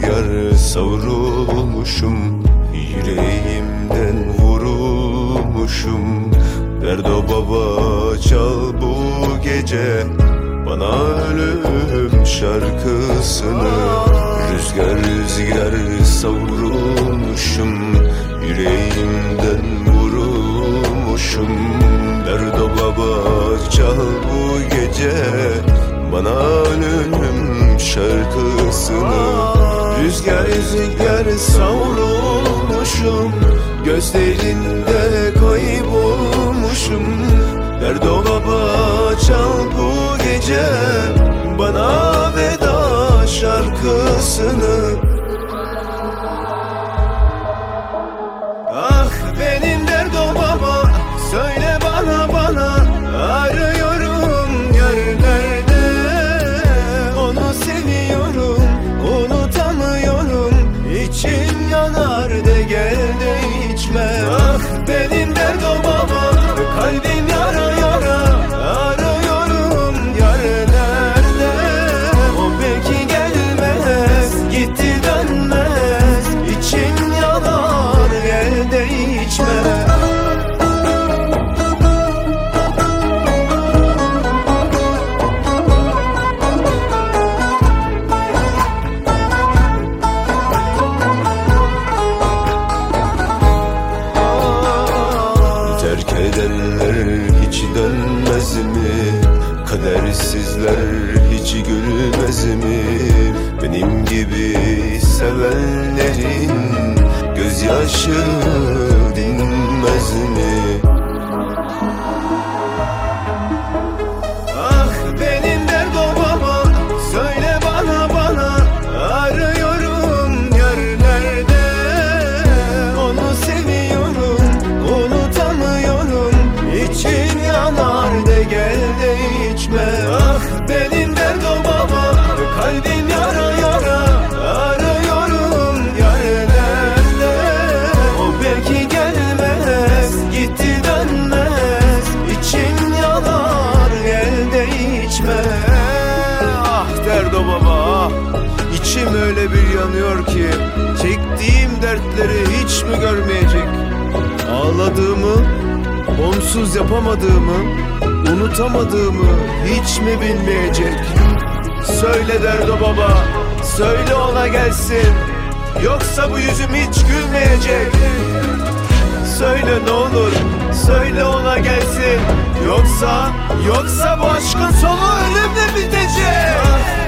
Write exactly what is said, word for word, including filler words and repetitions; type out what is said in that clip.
rüzgar savrulmuşum, yüreğimden vurulmuşum. Derdo baba çal bu gece bana ölüm şarkısını. Rüzgar rüzgar savrulmuşum, yüreğimden vurulmuşum. Derdo baba çal bu gece bana ölüm şarkısını. Rüzgar rüzgar savrulmuşum, gözlerinde kaybolmuşum. Derdo baba çal bu gece bana veda şarkısını. Ah benim Derdo baba, söyle bana bana, arıyorum yerlerde. Onu seviyorum, unutamıyorum, içim yanar de gel de içme. Ah benim Derdo baba, kalbim yara yara, arıyorum yerlerde. O belki gelmez, gitti dönmez, içim yanar gel de içme. Terk edenler hiç dönmez mi? Kadersizler hiç gülmez mi? Benim gibi sevenlerin gözyaşı dinmez mi? Ah benim Derdo baba, söyle bana bana, arıyorum yerlerde. Onu seviyorum, unutamıyorum, içim yanar de gel de içme. Ah benim Derdo baba, kalbim yara yara, arıyorum yerlerde. O belki gelmez, gitti dönmez, içim yanar gel de içme. Ah Derdo baba ah, içim öyle bir yanıyor ki, çektiğim dertleri hiç mi görmeyecek? Ağladığımı, onsuz yapamadığımı, unutamadığımı hiç mi bilmeyecek? Söyle Derdo baba, söyle ona gelsin, yoksa bu yüzüm hiç gülmeyecek. Söyle ne olur, söyle ona gelsin, yoksa, yoksa bu aşkın sonu ölümle bitecek.